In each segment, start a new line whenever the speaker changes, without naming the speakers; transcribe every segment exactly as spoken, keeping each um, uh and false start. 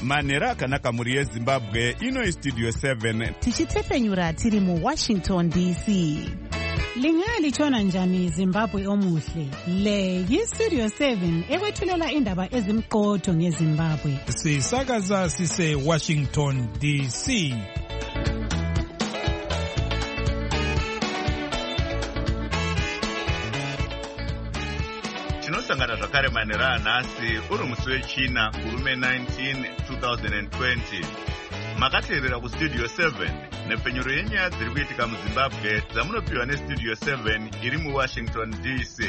manhero akanaka mhuri yezimbabwe. Ino Studio seven
tichitefenyura tiri mu Washington D C.
Lingalitshona njani Zimbabwe omuhle? Le yi-Studio seven ekwethulela indaba ezimqotho ngeZimbabwe.
Sisakaza sise Washington D C.
Tinosangana zvakare manhero anhasi uri musi wechina kurume nineteen twenty twenty. Makateerera kuStudio seven nepfenyuro yenyaya dziri kuitika muZimbabwe dzamunopiwa neStudio seven iri muWashington D C.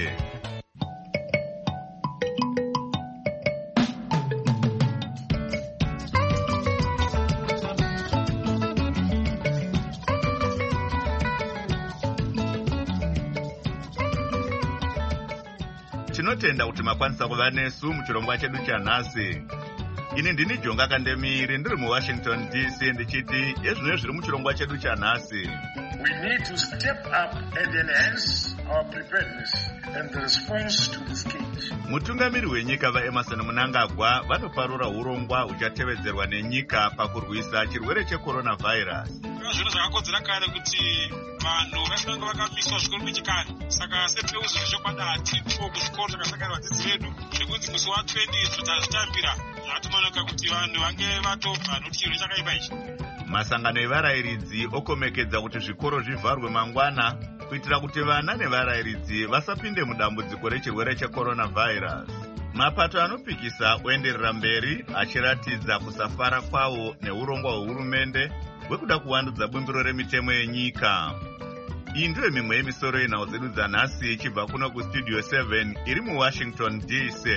Tinotenda kuti makwanisa kuva nesu muchirongwa chedu chanhasi. Ini ndini Jonga Kandemiri ndiri muWashington D C ndichiti ezvino zviri muchirongwa chedu chanhasi.
We need to step up and enhance our preparedness and the response to this case.
Mutungamiri wenyika vaEmerson Mnangagwa vanoparura urongwa uchatevedzerwa nenyika pakurwisa chirwere checoronavirus.
Zviro zvakakodzera kare kuti vanhu vasange vakamiswa zvikuru nechikare. Saka sepeuzi zvopadati kuzvikoro zvakasangana vadzidzi vedu zvekunzi musi wa-twenty zvitazvitambira zvatomanuka kuti vanhu vange vatobva nokuti chiro chakaipa ichi.
Masangano evarayiridzi okomekedza kuti zvikoro zvivharwe mangwana kuitira kuti vana nevarayiridzi vasapinde mudambudziko rechirwere checoronavirus. Mapato anopikisa oenderera mberi achiratidza kusafara kwawo neurongwa hwehurumende hwekuda kuvandudza bumbiro remitemo yenyika. Iyi ndiyo mimwe yemisoro yenhau dzedu dzanhasi ichibva kuno kuStudio seven iri muWashington D C.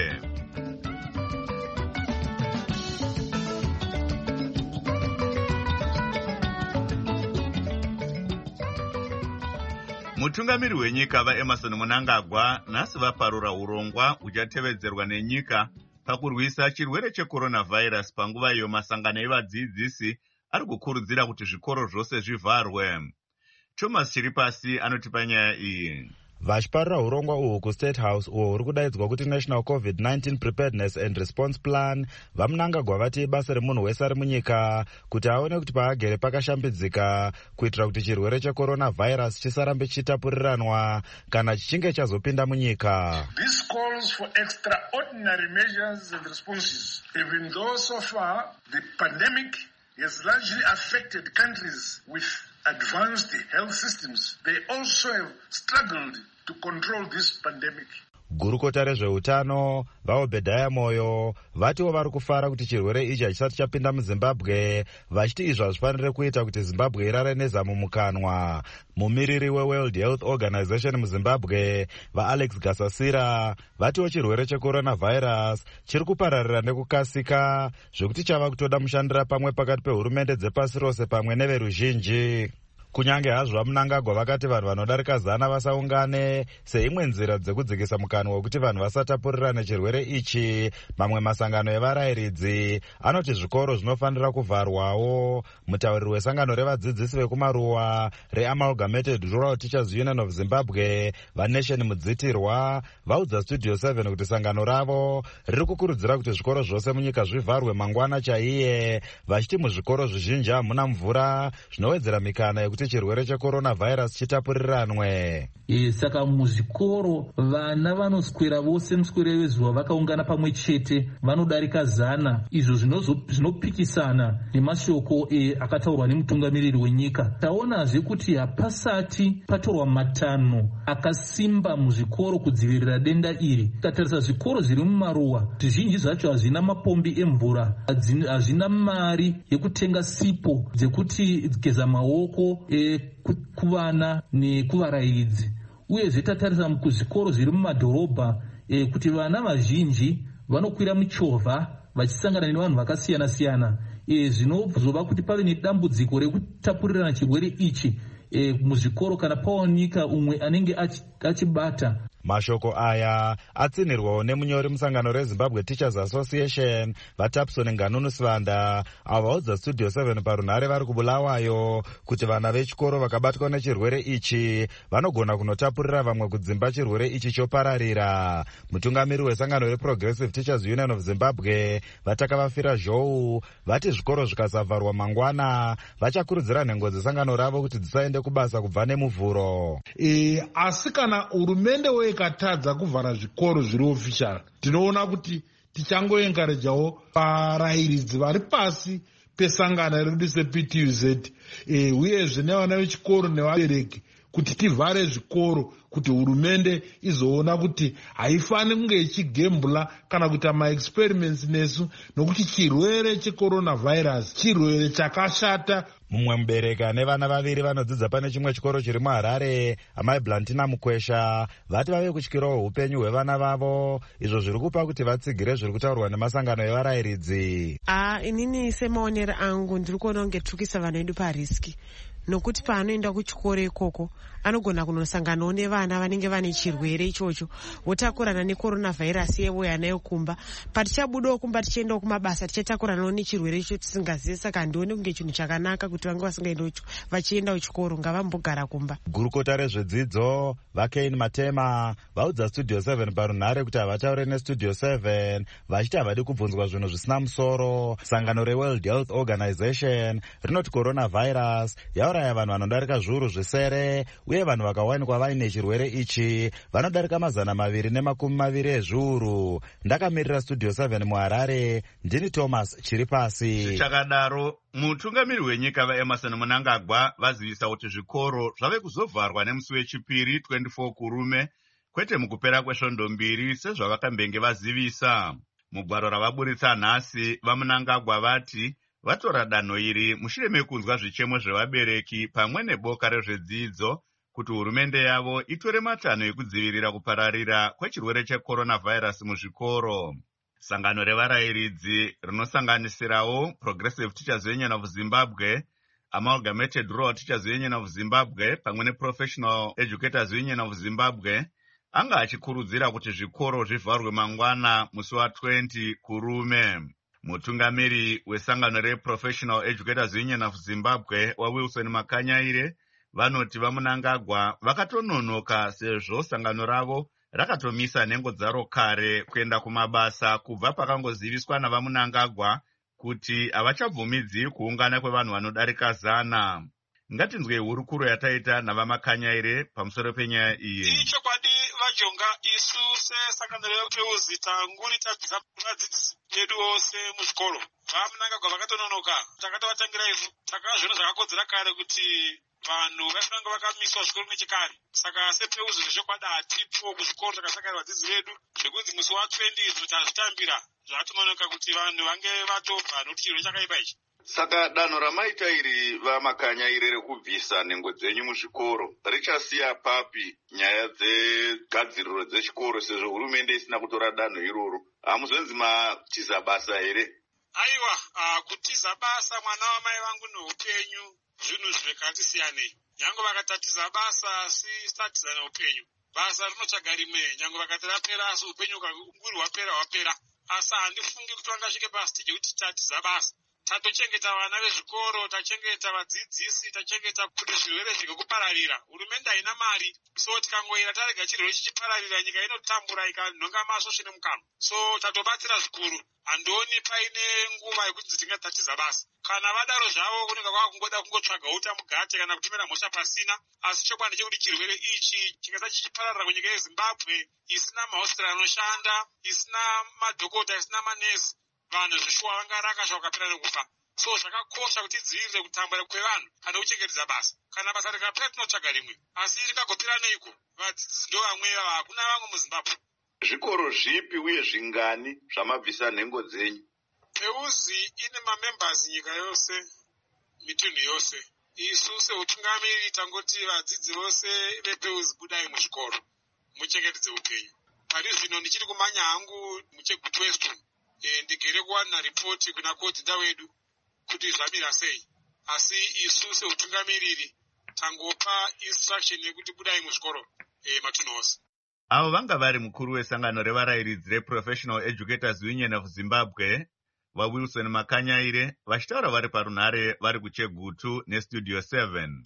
Mutungamiri wenyika vaEmerson Mnangagwa nhasi vaparura urongwa uchatevedzerwa nenyika pakurwisa chirwere checoronavirus panguva iyo masangano evadzidzisi ari kukurudzira kuti zvikoro zvose zvivharwe. Thomas Chiripasi anotipa nyaya iyi.
Vachiparura urongwa uhu kuState House uho huri kudaidzwa kuti National COVID nineteen Preparedness and Response Plan, vaMnangagwa vati basa remunhu wese ari munyika kuti aone kuti paagere pakashambidzika kuitira kuti chirwere checoronavirus chisarambe chichitapuriranwa kana chichinge chazopinda munyika.
This calls for extraordinary measures and responses. Even though so far the pandemic has largely affected countries with advanced health systems, they also have struggled to control this pandemic.
Gurukota rezveutano vaObedhaya Moyo vatiwo vari kufara kuti chirwere ichi hachisati chapinda muZimbabwe, vachiti izvo hazvifanire kuita kuti Zimbabwe irare nezamu mukanwa. Mumiriri weWorld Health Organization muZimbabwe vaAlex Gasasira vatiwo chirwere checoronavirus chiri kupararira nekukasika zvekuti chava kutoda mushandira pamwe pakati pehurumende dzepasi rose pamwe neveruzhinji. Kunyange hazvo vaMnangagwa vakati vanhu vanodarika zana vasaungane seimwe nzira dzekudzikisa mukanwa wekuti vanhu vasatapurirane chirwere ichi, mamwe masangano evarayiridzi anoti zvikoro zvinofanira kuvharwawo. Mutauriri wesangano revadzidzisi vekumaruwa reAmalgamated Rural Teachers Union of Zimbabwe vaNation Mudzitirwa vaudza Studio seven kuti sangano ravo riri kukurudzira kuti zvikoro zvose munyika zvivharwe mangwana chaiye, vachiti muzvikoro zvizhinji hamuna mvura zvinowedzera mikana yekuti chirwere checoronavirus chitapuriranwe.
E, saka muzvikoro vana vanoswera vose muswere wezuva vakaungana pamwe chete vanodarika zana, izvo zvinopikisana nemashoko e, akataurwa nemutungamiriri wenyika. Taonazve kuti hapasati patorwa matanho akasimba muzvikoro kudzivirira denda iri. Tatarisa zvikoro zviri mumaruwa zvizhinji zvacho hazvina mapombi emvura, hazvina mari yekutenga sipo dzekuti geza maoko e, kuvana nekuvarayiridzi. Uyezve tatarisa kuzvikoro zviri mumadhorobha e, kuti vana vazhinji vanokwira michovha vachisangana nevanhu vakasiyana siyana, e, zvinozova kuti pave nedambudziko rekutapurirana chirwere ichi e, muzvikoro kana pawanika umwe anenge achibata.
Mashoko aya atsinirwawo nemunyori musangano reZimbabwe Teachers Association vaTapson Nganunu Sivanda avo vaudza Studio seven parunhare vari kuBulawayo kuti vana vechikoro vakabatwa nechirwere ichi vanogona kunotapurira vamwe kudzimba chirwere ichi chopararira. Mutungamiri wesangano reProgressive Teachers Union of Zimbabwe Vatakavafira Zhou vati zvikoro zvikasavharwa mangwana vachakurudzira nhengo dzesangano ravo kuti dzisaende kubasa kubva nemuvhuro.
E, asi kana hurumende ikatadza kuvhara zvikoro zviri official, tinoona kuti tichangoenkarejawo varayiridzi vari pasi pesangano redu seP T U Z e, uyezve nevana vechikoro nevabereki kuti tivhare zvikoro kuti hurumende izoona kuti haifani kunge ichigembula kana kuita maexperiments nesu, nokuti chirwere checoronavirus chirwere chakashata.
Mumwe mubereki ane vana vaviri vanodzidza pane chimwe chikoro chiri muHarare, amai Blantina Mukwesha, vati vave kutyirawo upenyu hwevana vavo, izvo zviri kupa kuti vatsigire zviri kutaurwa nemasangano evarayiridzi.
Ah, inini semaonero angu ndiri kuona kunge tiri kuisa vana vedu pariski, nokuti paanoenda kuchikoro ikoko anogona kunosanganawo nevana vanenge vane chirwere ichocho votakurana necoronavirus yevouya nayo kumba. Patichabudawo kumba tichiendawo kumabasa tichatakuranawo nechirwere icho tisingazivi. Saka handioni kunge chinhu chakanaka kuti vange vasingaendawo vachiendawo chikoro, ngavambogara kumba.
Gurukota rezvedzidzo vaKain Matema vaudza Studio seven parunhare kuti havataure neStudio seven vachiti havadi kubvunzwa zvinhu zvisina musoro. Sangano reWorld Health Organization rinoti coronavirus yauraya vanhu vanodarika zviuru zvisere uye vanhu vakawanikwa vaine chirwere ichi vanodarika mazana maviri nemakumi maviri ezviuru. Ndakamirira Studio seven muHarare, ndini Thomas Chiripasi.
Zvichakadaro, mutungamiri wenyika vaEmerson Mnangagwa vazivisa kuti zvikoro zvave kuzovharwa nemusi wechipiri twenty-four kurume, kwete mukupera kwesvondo mbiri sezvavakambenge vazivisa. Mugwaro ravaburitsa nhasi, vaMnangagwa vati vatora danho iri mushure mekunzwa zvichemo zvevabereki pamwe neboka rezvedzidzo kuti hurumende yavo itore matanho ekudzivirira kupararira kwechirwere checoronavirus muzvikoro. Sangano revarayiridzi rinosanganisirawo Progressive Teachers Union of Zimbabwe, Amalgamated Rural Teachers Union of Zimbabwe pamwe neProfessional Educators Union of Zimbabwe anga achikurudzira kuti zvikoro zvivharwe mangwana musi wa20 kurume. Mutungamiri wesangano reProfessional Educators Union of Zimbabwe waWilson Makanyaire vanoti vaMnangagwa vakatononoka sezvo sangano ravo rakatomisa nhengo dzaro kare kuenda kumabasa kubva pakangoziviswa navaMnangagwa kuti havachabvumidzi kuungana kwevanhu vanodarika zana. Ngatinzwe hurukuro yataita navaMakanyaire pamusoro penyaya iyi.
Ichokwadi vajonga isu sesangano rePeuzi tanguri tabvisa vadzidzisi vedu vose muzvikoro. VaMnangagwa vakatononoka, takatovatangira isu. Takava zvinhu zvakakodzera kare kuti vanhu vafananga vakamiswa zvikoro nechikare. Saka sePeuzi zvechokwadi hatipo kuzvikoro zvakasakara vadzidzi vedu zvekunzi musi wa20 tazvitambira. Zvatononoka kuti vanhu vange vatobva nokuti chirwere chakaipa ichi.
Saka danho ramaita iri vaMakanyaire rekubvisa nhengo dzenyu muzvikoro richasiya papi nyaya dzegadziriro dzechikoro sezvo hurumende isina kutora danho iroro? Hamuzonzi matiza basa here?
Aiwa, uh, kutiza basa mwana wamai vangu neupenyu zvinhu zvekati siyanei. Nyange vakatatiza basa asi statiza neupenyu. Basa rinotsvaga rimwe, nyange vakati rapera asi upenyu unguri hwapera hwapera. Asi handifungi kuti vangasvike pasi kuti tatiza basa. Tatochengeta vana vezvikoro, tachengeta vadzidzisi, tachengeta kuti zvirwere zvikupararira. Hurumende haina mari, so tikangoira tarega chirwere chichipararira nyika inotambura ikanhonga masvosve nemukama. So tatobatsira zvikuru. Handoni paine nguva yekuti tingatatiza basa. Kana vadaro zvavo kunenge kwakungoda kungotsvaga uta mugate kana kutumira mhosva pasina. Asi chokwadi chekuti chirwere ichi chingasa chichipararira kunyika yeZimbabwe isina mahosipitari anoshanda, isina madhokota, isina manesi, vanhu zvishuwa vangarakasha vakapera nekufa. So zvakakosha kuti tidzivirire kutambura kwevanhu kana kuchengetedza basa. Kana basa rikapera tinotsvaga rimwe. Asi rikagopera neiko? Vadzidzisi ndo vamwe ava, hakuna vamwe muZimbabwe.
Zvikoro zvipi uye zvingani zvamabvisa nhengo dzenyu?
Peuzi ine mamembers nyika yose, mitunhu yose. Isu seutungamiri tangoti vadzidzi vose vePeuzi budai muzvikoro, muchengetedze upenyu. Pari zvino ndichiri kumanya hangu muChegutu Western. E, ndigere kuwana ripoti kuna kodhinda wedu kuti zvamira sei. Asi isu seutungamiriri tangopa instruction yekuti budai muzvikoro e, matunhu ose.
Avo vanga vari mukuru wesangano revarayiridzi reProfessional Educators Union of Zimbabwe, vaWilson Makanyaire, vachitaura vari parunhare vari kuChegutu neStudio seven.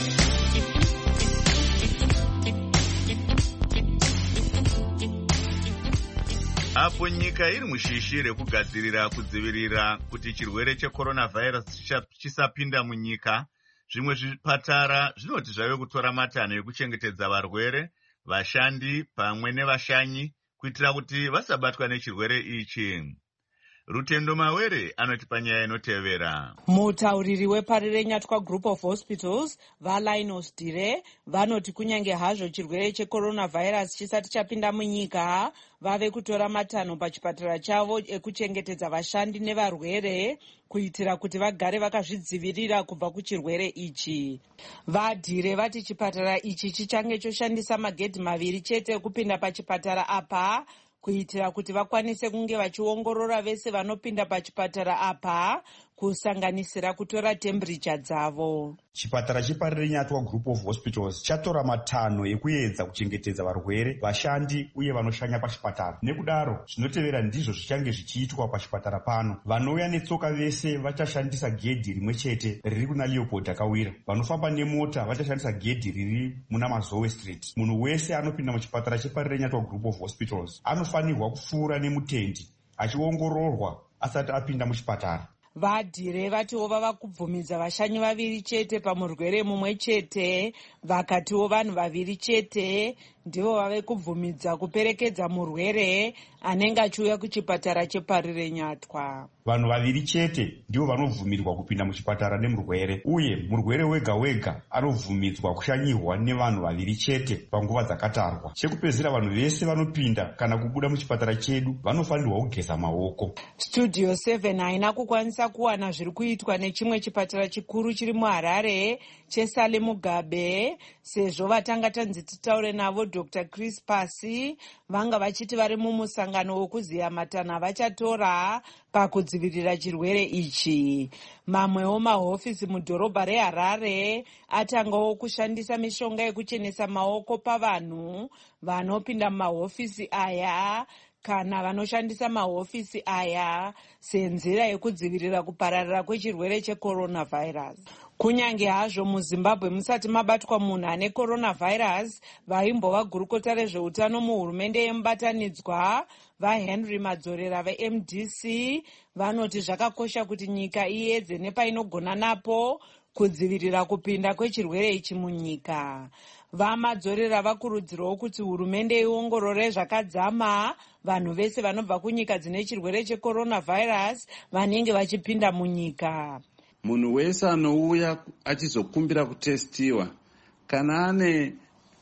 Apo nyika iri mushishi rekugadzirira kudzivirira kuti chirwere checoronavirus chisapinda munyika, zvimwe zvipatara zvinoti zvave kutora matanho ekuchengetedza varwere, vashandi pamwe nevashanyi kuitira kuti vasabatwa nechirwere ichi. Rutendo Mawere anoti panyaya inotevera.
Mutauriri weParirenyatwa Group of Hospitals, vaLinus Dire, vanoti kunyange hazvo chirwere checoronavirus chisati chapinda munyika, vave kutora matanho pachipatara chavo ekuchengetedza vashandi nevarwere kuitira kuti vagare vakazvidzivirira kubva kuchirwere ichi. VaDire vati chipatara ichi chichange choshandisa magedhi maviri chete ekupinda pachipatara apa kuitira kuti vakwanise kunge vachiongorora vese vanopinda pachipatara apa, kusanganisira kutora temperature dzavo.
Chipatara cheParirenyatwa Group of Hospitals chatora matanho ekuedza kuchengetedza varwere, vashandi uye vanoshanya pachipatara. Nekudaro zvinotevera ndizvo zvichange zvichiitwa pachipatara pano. Vanouya netsoka vese vachashandisa gedhi rimwe chete riri kuna Leopold Akawira. Vanofamba nemota vachashandisa gedhi riri muna Mazowe Street. Munhu wese anopinda muchipatara cheParirenyatwa Group of Hospitals anofanirwa kupfuura nemutendi achiongororwa asati apinda muchipatara.
VaDire vatiwo vava kubvumidza vashanyi vaviri chete pamurwere mumwe chete, vakatiwo vanhu vaviri chete ndivo vave kubvumidza kuperekedza murwere anenge achiuya kuchipatara cheParirenyatwa.
Vanhu vaviri chete ndivo vanobvumirwa kupinda muchipatara nemurwere, uye murwere wega wega anobvumidzwa kushanyirwa nevanhu vaviri chete panguva dzakatarwa. Chekupedzisira vanhu vese vanopinda kana kubuda muchipatara chedu vanofanirwa kugeza maoko.
Studio seven haina kukwanisa kuwana zviri kuitwa nechimwe chipatara chikuru chiri muHarare cheSale Mugabe, sezvo vatanga tanzi titaure navo Doctor Chris Pasi vanga vachiti vari mumusangano wokuziya matanho avachatora pakudzivirira chirwere ichi. Mamwewo mahofisi mudhorobha reHarare atangawo kushandisa mishonga yekuchenesa maoko pavanhu vanopinda mumahofisi aya kana vanoshandisa mahofisi aya senzira yekudzivirira kupararira kwechirwere checoronavirus. Kunyange hazvo muZimbabwe musati mabatwa munhu ane coronavirus, vaimbova gurukota rezveutano muhurumende yemubatanidzwa vaHenry Madzorera veM D C vanoti zvakakosha kuti nyika iedze nepainogona napo kudzivirira kupinda kwechirwere ichi munyika. VaMadzorera vakurudzirawo kuti hurumende iongorore zvakadzama vanhu vese vanobva kunyika dzine chirwere checoronavirus vanenge vachipinda munyika.
Munhu wese anouya achizokumbira kutestiwa kana ane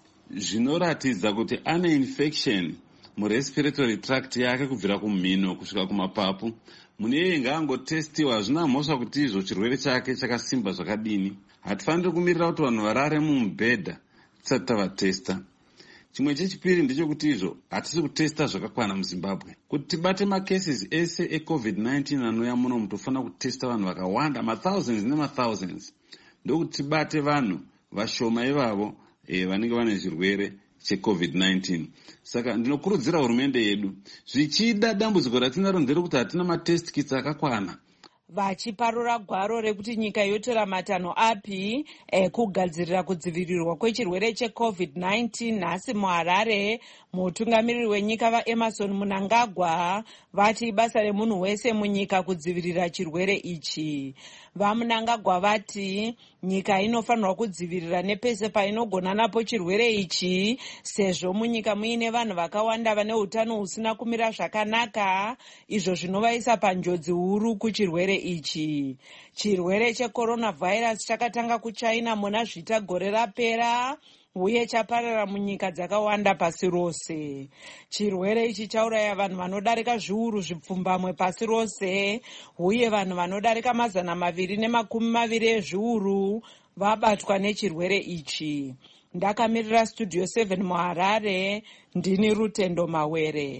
zvinoratidza kuti ane infection murespiratory tract yake kubvira kumhino kusvika kumapapu, munhu iyeye ngaangotestiwa. Hazvina mhosva kuti izvo chirwere chake chakasimba zvakadini. Hatifaniri kumirira kuti vanhu varare mumubhedha tisati tavatesta. Chimwe chechipiri ndechekuti izvo hatisi kutesta zvakakwana muZimbabwe. Kuti tibate macases ese ecovid nineteen anouya muno mutofanira kutesta vanhu vakawanda, mathousands nemathousands, ndokuti tibate vanhu vashoma ivavo e, vanenge vane zvirwere checovid nineteen. Saka ndinokurudzira hurumende yedu, zvichida dambudziko ratinaro nderekuti hatina matest kits akakwana.
Vachiparura gwaro rekuti nyika yotora matanho api ekugadzirira kudzivirirwa kwechirwere checovid nineteen nhasi muHarare, mutungamiriri wenyika vaEmerson Mnangagwa vati basa remunhu wese munyika kudzivirira chirwere ichi. VaMnangagwa vati nyika inofanirwa kudzivirira nepese painogona napo chirwere ichi, sezvo munyika muine vanhu vakawanda vane utano husina kumira zvakanaka, izvo zvinovaisa panjodzi huru kuchirwere ichi. Chirwere checoronavirus chakatanga kuChina muna zvita gore rapera uye chaparara munyika dzakawanda pasi rose. Chirwere ichi chauraya vanhu vanodarika zviuru zvipfumbamwe pasi rose, uye vanhu vanodarika mazana maviri nemakumi maviri ezviuru vabatwa nechirwere ichi. Ndakamirira Studio seven muHarare, ndini Rutendo Mawere.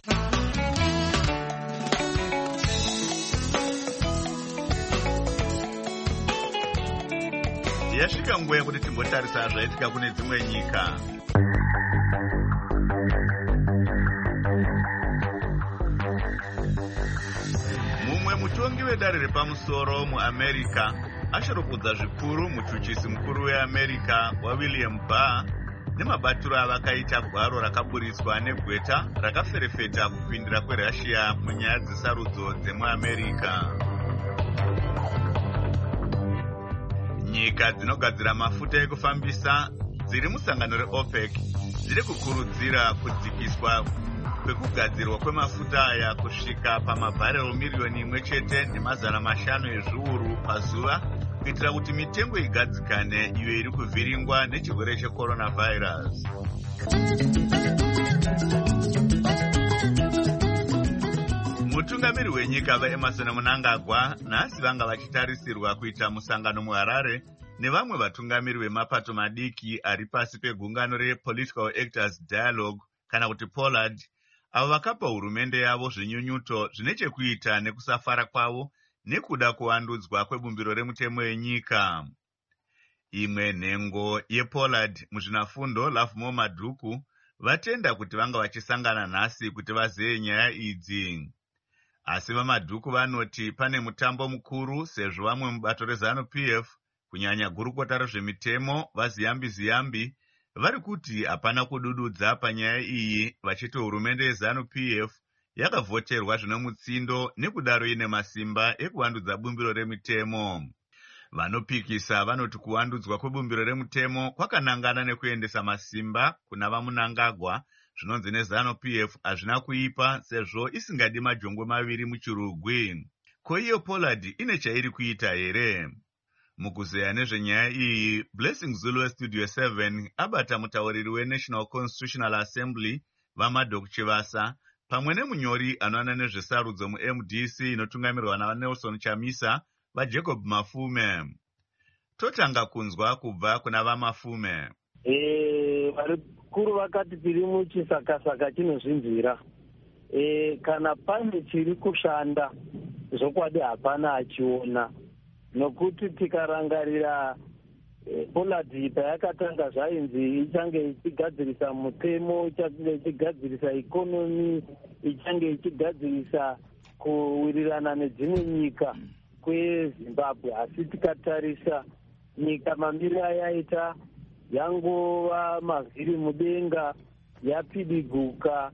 Yasvika nguva yekuti timbotarisa zvaitika kune dzimwe nyika. mutongi wedare repamusoro muamerica asharukudza zvikuru muchuchisi mukuru weamerica waWilliam Barr nemabatiro avakaita gwaro rakaburiswa negweta rakaferefeta kupindira kwerussia munyaya dzesarudzo dzemuamerica. Nyika dzinogadzira mafuta ekufambisa dziri musangano reOPEC dziri kukurudzira kudzikiswa kwekugadzirwa kwemafuta aya kusvika pamabharero miriyoni imwe chete nemazana mashanu ezviuru pazuva kuitira kuti mitengo igadzikane iyo iri kuvhiringwa nechirwere checoronavirus. Mutungamiri wenyika vaEmerson Mnangagwa nhasi vanga vachitarisirwa kuita musangano muHarare nevamwe vatungamiri vemapato madiki ari pasi pegungano rePolitical Actors Dialogue kana kuti POLAD, avo vakapa hurumende yavo zvinyunyuto zvine chekuita nekusafara kwavo nekuda kuvandudzwa kwebumbiro remutemo wenyika. Imwe nhengo yePOLAD muzvinafundo Lovemore Madhuku vatenda kuti vanga vachisangana nhasi kuti vazeye nyaya idzi. Asi vaMadhuku vanoti pane mutambo mukuru sezvo vamwe mubato reZANU-P F kunyanya gurukota rezvemitemo vaZiyambi-Ziyambi vari kuti hapana kudududza panyaya iyi vachiti hurumende yeZANU-P F yakavhoterwa zvine mutsindo nekudaro ine masimba ekuvandudza bumbiro remitemo. Vanopikisa vanoti kuvandudzwa kwebumbiro remutemo kwakanangana nekuendesa masimba kuna vaMnangagwa zvinonzi neZANU-P F hazvina kuipa sezvo isingadi majongwe maviri muchirugwi. Ko iyo POLAD ine chairi kuita here? Mukuzeya nezvenyaya iyi, Blessing Zulu weStudio seven abata mutauriri weNational Constitutional Assembly vaMadok Chivasa pamwe nemunyori anoona nezvesarudzo muM D C inotungamirwa naNelson Chamisa vaJacob Mafume. Totanga kunzwa kubva kuna vaMafume.
Eh, varikuru vakati tiri muchisakasaka chinozvinzwira. Eh, kana pane chiri kushanda zvokwadi hapana achiona. Nokuti tikarangarira eh, POLAD payakatanga zvainzi ichange ichigadzirisa mutemo, ichange ichigadzirisa ikonomi, ichange ichigadzirisa kuwirirana nedzimwe nyika kweZimbabwe. Asi tikatarisa nyika mamiri ayaita yangova mavhiri mudenga, yapidiguka.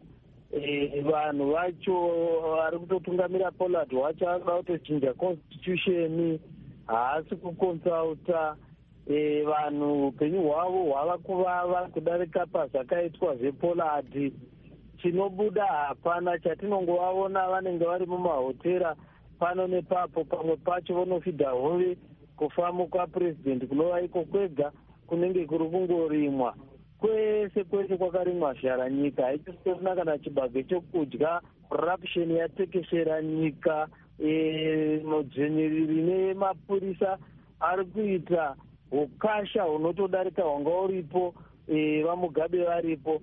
Eh, vanhu vacho vari kutotungamira POLAD wacho ari kutochinja constitution, haasi kukonsulta. E, vanhu upenyu hwavo hwava kuvava kudarika pazvakaitwa zvePOLAD. Chinobuda hapana, chatinongovaona vanenge vari mumahotera pano nepapo, pamwe pacho vanofidha hove kufamba kwaPresident kunova iko kwega kunenge kuri kungorimwa. Kwese kwese kwakarimwa zhara nyika, haichisina kana chibage chokudya. Corruption yatekeshera nyika. E, mudzvinyiriri nemapurisa ari kuita ukasha hunotodarika hwanga uripo, e, vaMugabe varipo.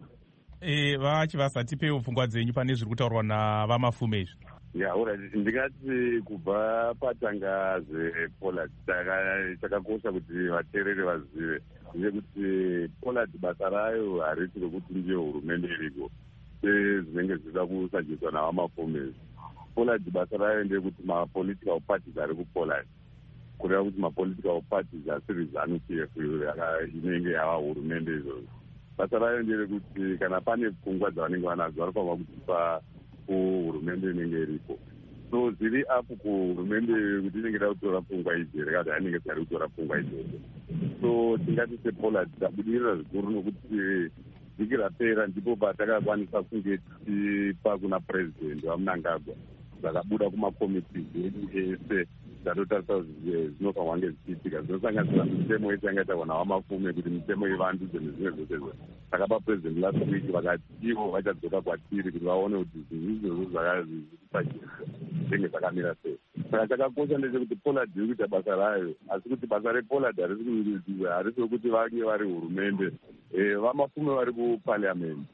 E, vaChivasa tipewo pfungwa dzenyu pane zviri kutaurwa navaMafume izvi.
Ya, alright, ndingati kubva patanga zvePOLAD chakakosha kuti vateereri vazive ndechekuti POLAD basa rayo harisi rokuti ndiyo hurumende iriko sezvinenge zvichida kusadziswa navaMafume. POLAD basa rayo ndeyekuti mapolitical parties ari kuPOLAD, kureva kuti mapolitical parties asiri ZANU-P F inenge yava hurumende izvozvo. Basa rayo nderekuti kana pane pfungwa dzavanenge vanadzo vanofanira kudzipa kuhurumende inenge iripo. So zviri apo kuhurumende kuti inenge ida kutora pfungwa idzi rekati ainenge dzari kutora pfungwa idzodzo. So tingati sePOLAD tabudirira zvikuru nokuti vhiki rapera ndipo patakakwanisa kunge tichipa kuna president vaMnangagwa zvakabuda kumakomiti edu ese dzatotarisa kuti zvinofanirwa kunge zvichiitika zvinosanganisira mitemo yese yanga itaurwa navaMafume kuti mitemo ivandudze nezvimwe zvose izvo. Takapa president last week vakati ivo vachadzoka kwatiri kuti vaone kuti zvinhu izvozvo zvakazvipachiisa zvinenge zvakamira sei. Saka chakakosha ndechekuti POLAD iri kuita basa rayo, asi kuti basa rePOLAD harisi rokuti vange vari hurumende. VaMafume vari kuparliamendi.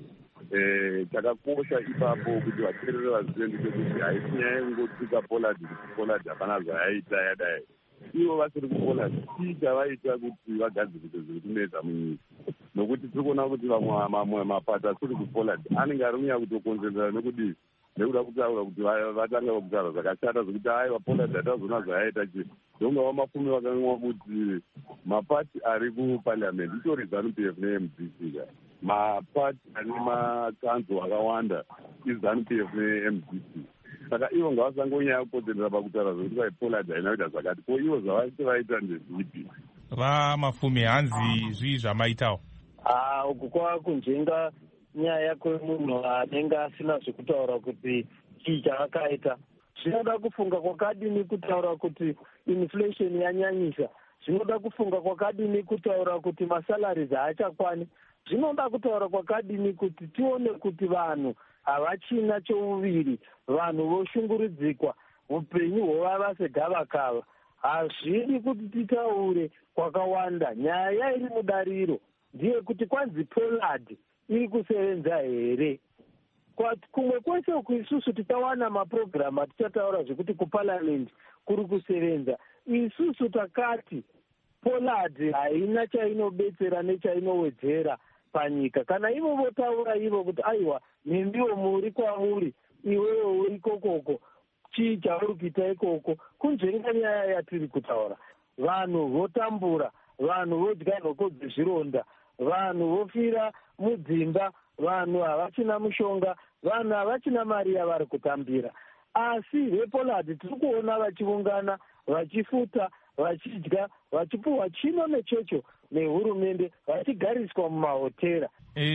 Chakakosha ipapo kuti vateereri vazive ndechekuti haisi nyaya yengotuka POLAD kuti POLAD hapana zvayaita yadai. Ivo vasiri kuPOLAD chii chavaita kuti vagadzirise zviri kunetsa munyika. Nokuti tiri kuona kuti mamwe mapato asiri kuPOLAD anenge ari kunyanya kutokonzerera nokudii nekuda kutaura kuti vatanga kutaura zvakashata zvokuti aiwa Pollard atazoona zvaaita chi ndonga vamafumi vakanwa kuti mapati ari kuparliament itori ZANU-P F ne-M D C ka mapati ane makanzo akawanda iZANU-P F ne-M D C saka ivo ngavasangonyaya kupoterera pakutaura zvokuti vai Pollard haina kuita zvakati ko ivo zvavati vaita ndezvipi
vamafumi hanzi zvii zvamaitawo
uku kwava kunjenga nyaya kwemunhu anenge asina zvekutaura kuti chii chaakaita zvinoda kufunga kwakadini kutaura kuti inflation yanyanyisa zvinoda kufunga kwakadini kutaura kuti masalaries haachakwani zvinoda kutaura kwakadini kuti tione kuti vanhu havachina chouviri vanhu voshungurudzikwa upenyu hwovava segavakava hazvidi kuti titaure kwakawanda nyaya iri mudariro ndiye kuti kwanzi Pollard iri kusevenza here kumwe kwese uku isusu titawana mapurogiramu atichataura zvekuti kuparliament kuri kusevenza isusu takati Pollard haina chainobetsera nechainowedzera panyika kana ivo votaura ivo kuti aiwa nendiwo muri kwamuri iwewo uri kokoko chii chauri kuita ikoko kunzvenga nyaya yatiri kutaura vanhu votambura vanhu vodya nhoko dzezvironda vanhu vofira mudzimba vanhu havachina mushonga vanhu havachina mari yavari kutambira asi vePollard tiri kuona vachiungana vachifuta vachidya vachipuhwa chino nechocho nehurumende vachigariswa mumahotera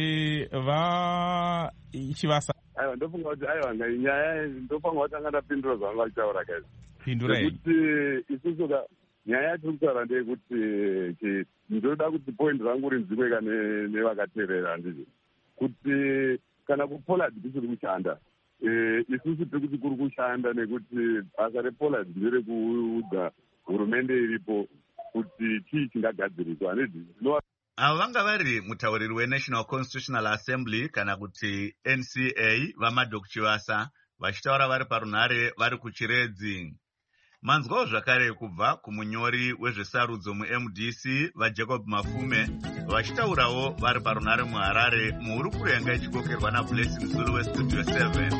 va chivasa
aiwa ndofunga kuti aiwa nyaya ndopanga kuti anga ndapindura zvavanga vachitaura kaizvo
pindurai
nekuti isusu ka nyaya yatiri kutaura ndeyekuti ndoda kuti point rangu rinzwike nevakateerera ndizvo kuti kana kuPollard kusiri kushanda isusu tiri kuti kuri kushanda nekuti basa rePollard nderekuudza hurumende iripo kuti chii chingagadziriswa hanezi
avo vanga vari mutauriri weNational Constitutional Assembly kana kuti N C A vaMadok Chivasa vachitaura vari parunhare vari kuchiredzi. Manzwawo zvakare kubva kumunyori wezvesarudzo mu-M D C vaJacob Mafume vachitaurawo vari parunhare muHarare muhuri kurenga ichikokerwa naBlessing Zulu weStudio seven.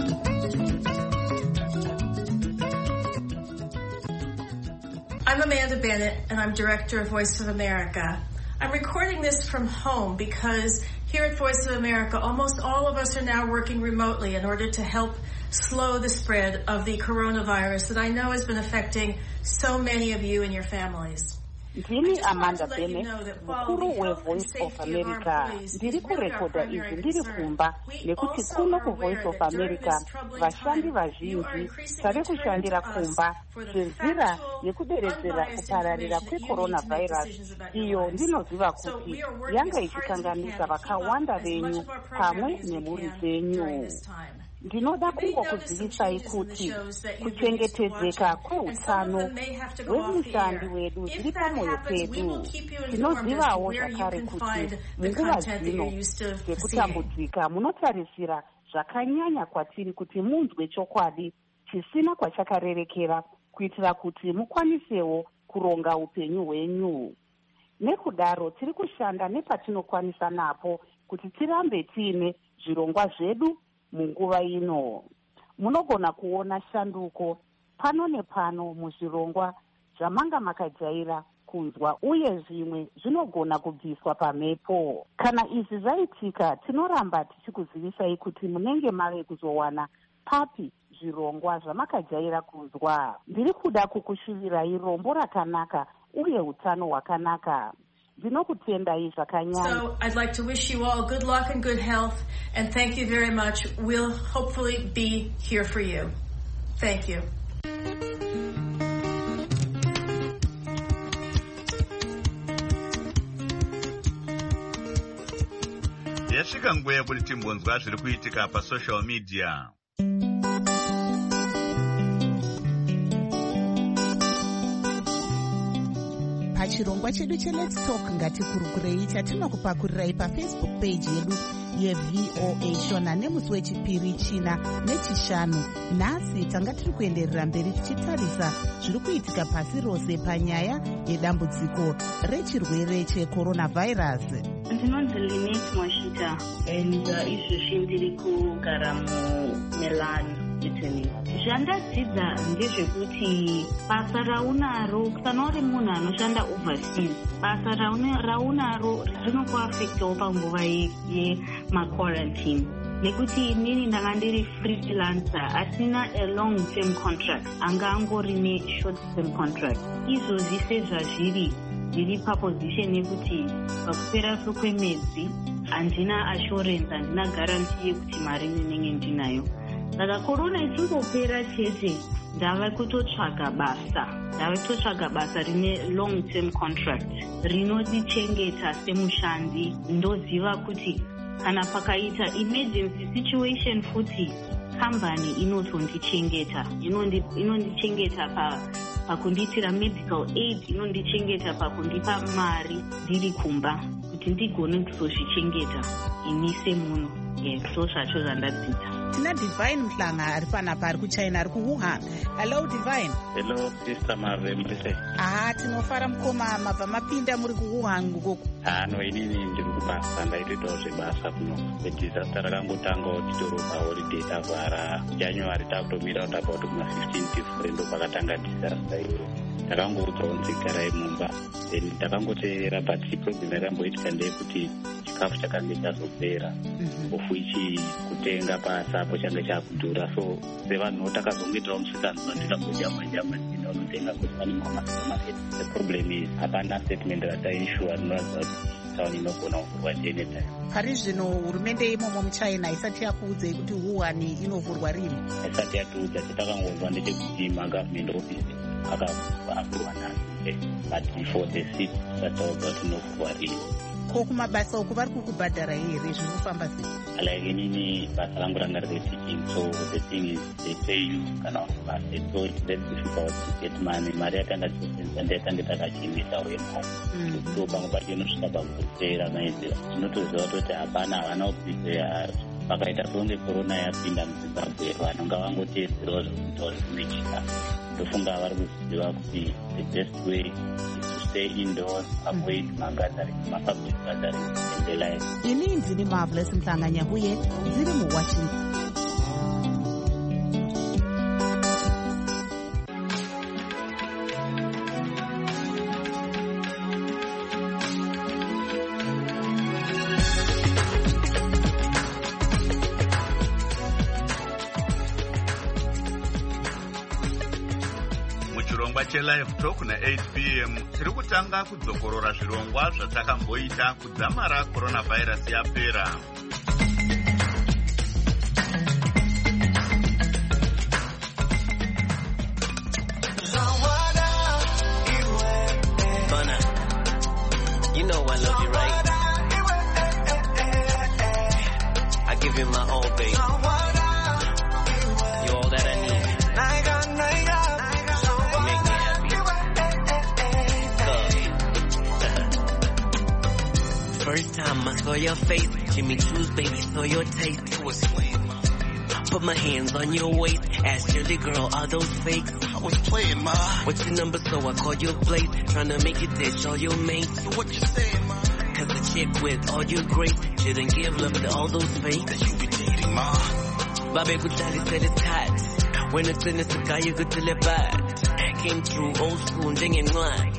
I'm Amanda Bennett, and I'm director of Voice of America. I'm recording this from home because here at Voice of America, almost all of us are now working remotely in order to help slow the spread of the coronavirus that I know has been affecting so many of you and your families.
Ndini Amanda Bennett, mukuru weVoice of America. Ndiri kurekodha izvi ndiri kumba nekuti kuno kuVoice of America vashandi vazhinji tave kushandira kumba senzira yekuderedzera kupararira kwecoronavirus iyo ndinoziva kuti yanga ichikanganisa vakawanda venyu pamwe nemhuri dzenyu. Ndinoda kungokuzivisai kuti kuchengetedzeka kweutano hwemushandi wedu zviri pamwoyo pedu. Tinozivawo zvakare kuti munguva dzino dzekutambudzika munotarisira zvakanyanya kwatiri kuti munzwe chokwadi chisina kwachakarerekera kuitira kuti mukwanisewo kuronga upenyu hwenyu. Nekudaro tiri kushanda nepatinokwanisa napo kuti tirambe tiine zvirongwa zvedu munguva ino. Munogona kuona shanduko pano nepano muzvirongwa zvamanga makajaira kunzwa uye zvimwe zvinogona kubviswa pamhepo. Kana izvi zvaitika tinoramba tichikuzivisai kuti munenge mave kuzowana papi zvirongwa zvamakajaira kunzwa. Ndiri kuda kukushuvirai rombo rakanaka uye utano hwakanaka.
So I'd like to wish you all good luck and good health, and thank you very much. We'll hopefully be here for you. Thank you.
Yasvika nguva yekuti timbonzwa zviri kuitika pasocial media.
Pachirongwa chedu cheLet's Talk ngatikurukurei chatinokupakurirai pafacebook page yedu yeV O A Shona nemusi wechipiri china nechishanu. Nhasi tanga tiri kuenderera mberi tichitarisa zviri kuitika pasi rose panyaya yedambudziko rechirwere checoronavirus.
Ndinonzi Linet Mwashita and izvozvi ndiri kugara muMaryland. Milan, Italy. Zvandadzidza ndezvekuti basa raunaro kana uri munhu anoshanda overseas, basa raunaro rinokuafectawo panguva yemaquarantine. Nekuti inini ndanga ndiri freelancer asina a long term contract, anga angori ne short term contract. Izvozvi sezvazviri ndiri paposition yekuti pakupera kwemwedzi handina assurance, handina guarantee yekuti mari ndinenge ndinayo. Saka korona ichingopera chete ndava kutotsvaga basa ndava kutotsvaga basa rine long term contract rinotichengeta semushandi. Ndoziva kuti kana pakaita emergency situation futi kambani inotondichengeta, inondichengeta pa pakundiitira medical aid, inondichengeta pakundipa mari ndiri kumba kuti ndigone kuzozvichengeta ini semunhu. So zvacho zvandadzidza.
Tina Divine Mhlanga ari panapa ari kuchina ari kuWuhan. Hello Divine.
Hello sister Mare Mrise.
Ah, tinofara mukoma mabva mapinda muri kuWuhan ukoko.
Ah, no inini ndiri kubasa ndaitoitawo zvebasa kuno. Disaster rakangotanga titori paholiday tavhara January takutomira kuti about kuma fifteenth different pakatanga disaster iyo. Takangoudzawo nzigarai mumba. Then takangoteerera but problem yakamboitika ndeyekuti chikafu chakanga chazopera. Of which kutenga pasapo changa chakudhura, so sevanhu takazongoitawo musikana ndikambojama jama ndinotenga kuti pane mamamarket. The problem is hapana statement rataishura rinoratidza kuti tauni inogona kuvhurwa anytime.
Pari zvino hurumende imomo muchina isati yakuudzei kuti Wuhan inovhurwa rini?
Isati yatiudza, chatakangozwa ndechekuti magavhmendi office akavhurwa nhasi, but for the city tataudza kuti inovhurwa rini.
Ko kumabasa uku vari kukubhadhara here zvinofamba sei?
Like inini basa rangu ranga riri teaching, so the thing is they pay you kana wakubasa, so it's very difficult to get money. Mari yatanga tisenza ndayatanga takachengetawo yemhombo, so pamwe pacho inosvika pakupera maizera. Tinotoziva kuti hapana havana kuprepare. Pakaita songe korona yapinda muZimbabwe, vanhu ngavangoteedzerawo zvekuitawo zvinechika. Ndofunga vari kuziva kuti the best way stay indoors, avoid gathering, public gatherings in the life.
Ini ndini Marvelous Mhlanga Nyahuye, ndiri muWashington.
Live talk na eight p m tiri kutanga kudzokorora zvirongwa zvatakamboita kudzamara coronavirus yapera.
You know I love you, right? I give you my all, babe. You're all that I need. First time I saw your face, Jimmy Choo's baby saw your taste. It was playing, ma. Put my hands on your waist, asked you the girl, are those fakes? I was playing, ma. What's your number? So I called your place, trying to make it ditch all your mates. So what you saying, ma? Cause the chick with all your grace shouldn't give love to all those fakes that you be dating, ma. Bobby Gutali said it's hot. When it's in the sky, you go to the bad. Came through old school, dinging line.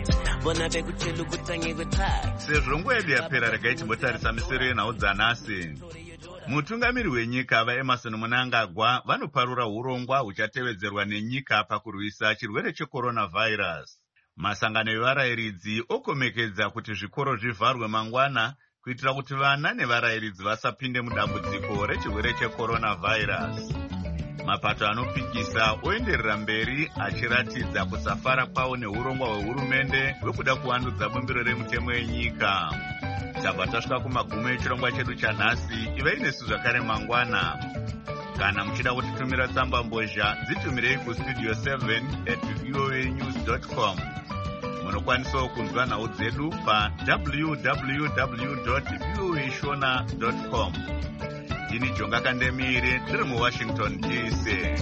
Sezvo nguva yedu yapera, regai timbotarisa misoro yenhau dzanhasi. Mutungamiri wenyika vaEmerson Mnangagwa vanoparura urongwa huchatevedzerwa nenyika pakurwisa chirwere checoronavirus. Masangano evarayiridzi okomekedza kuti zvikoro zvivharwe mangwana kuitira kuti vana nevarayiridzi vasapinde mudambudziko rechirwere checoronavirus. Mapato anopikisa oenderera mberi achiratidza kusafara kwawo neurongwa hwehurumende hwekuda kuvandudza bumbiro remutemo yenyika. Tabva tasvika kumagumo echirongwa chedu chanhasi. Ivai nesu zvakare mangwana. Kana muchida kutitumira tsamba mbozha, dzitumirei kustudio seven at voa news dot com. Munokwanisawo kunzwa nhau dzedu pa w w w dot voa shona dot com. Ini Jonga Kandemire, ndiri muWashington D C.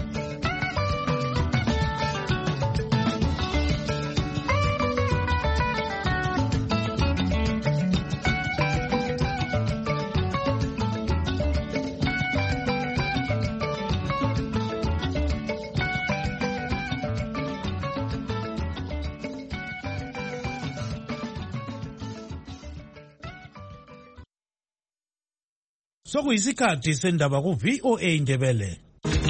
sokuyisikhathi sendaba ku-V O A Ndebele.